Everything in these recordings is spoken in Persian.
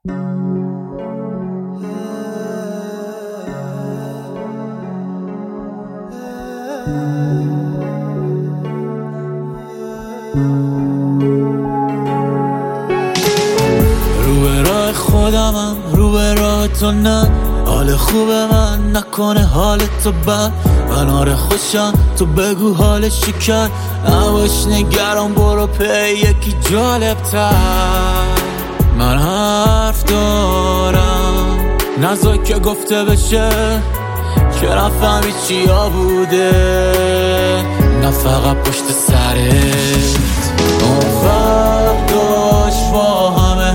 رو به راه خودمم، رو به راه تو نه. حال خوبه من نکنه حال تو بد. من آره خوشم تو بگو حالش چی کرد. نباش نگران برو پی یکی جالب تر. من حرف دارم نذار که گفته بشه که نفهمی چیا بوده. نه فقط پشت سرت اون فرق داشت با همه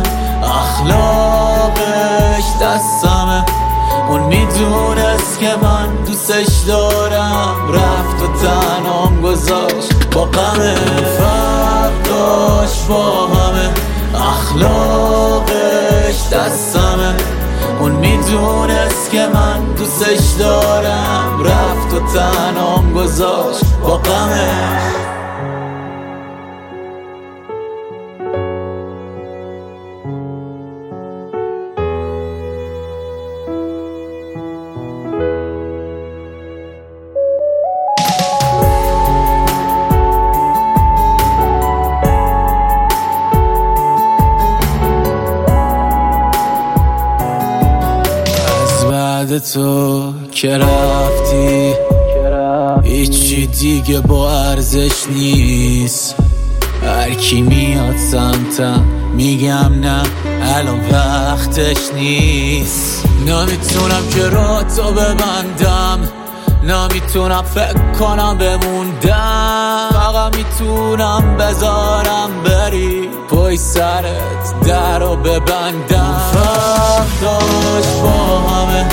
اخلاقش دستمه. اون میدونست که من دوستش دارم رفت و تنهام گذاشت با غمه. فرق داشت با همه اخلاقش دستمه. اون میدونست که من دوستش دارم رفت و تنهام گذاشت با غمه. بعد تو که رفتی هیچی دیگه با ارزش نیست. هر کی میاد سمتم میگم نه الان وقتش نیست. نمیتونم که راه تو ببندم، نمیتونم فکر کنم بموندم. فقط میتونم بذارم بری پای سرت در رو ببندم. فرق داشت با همه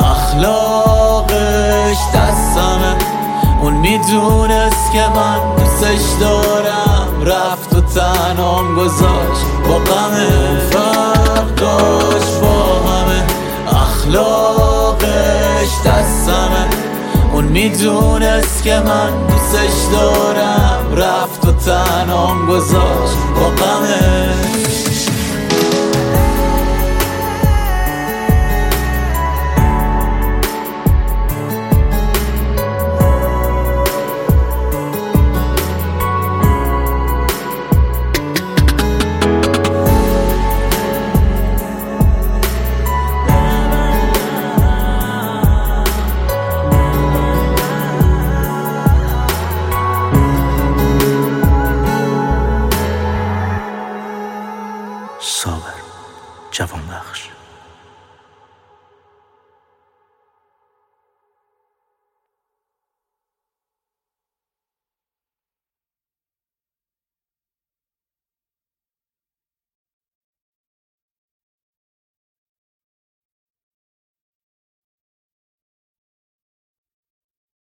اخلاقش دستمه. اون میدونست که من دوستش دارم رفت و تنهام گذاشت با غمه. فرق داشت با همه اخلاقش دستمه. اون میدونست که من دوستش دارم رفت و تنهام گذاشت با غمه. صابر جوانبخش.